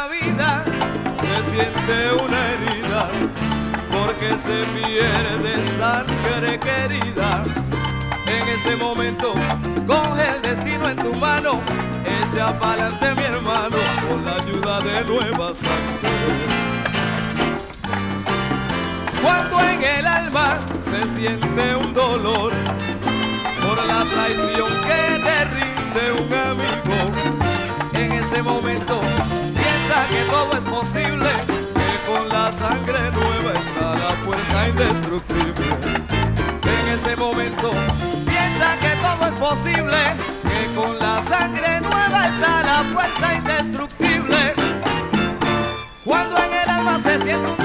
la vida se siente una herida, porque se pierde sangre querida. En ese momento coge el destino en tu mano, echa pa'lante mi hermano, con la ayuda de nueva sangre. Cuando en el alma se siente un dolor por la traición que te rinde un amigo, en ese momento piensa que todo es posible, que con la sangre nueva está la fuerza indestructible. En ese momento piensa que todo es posible, que con la sangre nueva está la fuerza indestructible. Cuando en el alma se siente un